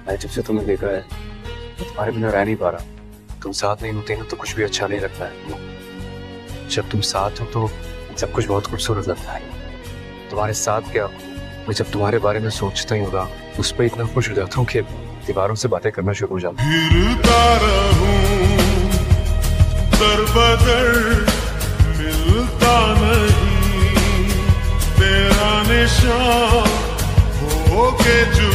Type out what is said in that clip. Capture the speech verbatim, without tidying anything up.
मैं जब से तुम्हें देखा है तुम्हारे बिना रह नहीं पा रहा। तुम साथ नहीं होते ना तो कुछ भी अच्छा नहीं लगता है। जब तुम साथ हो तो सब कुछ बहुत खूबसूरत लगता है। तुम्हारे साथ क्या, मैं जब तुम्हारे बारे में सोचता ही होगा उस पर इतना खुश हो जाता हूँ कि दीवारों से बातें करना शुरू हो जाता हूँ। फिरता रहूं दर बदर मिलता नहीं, तेरा निशान हो के जो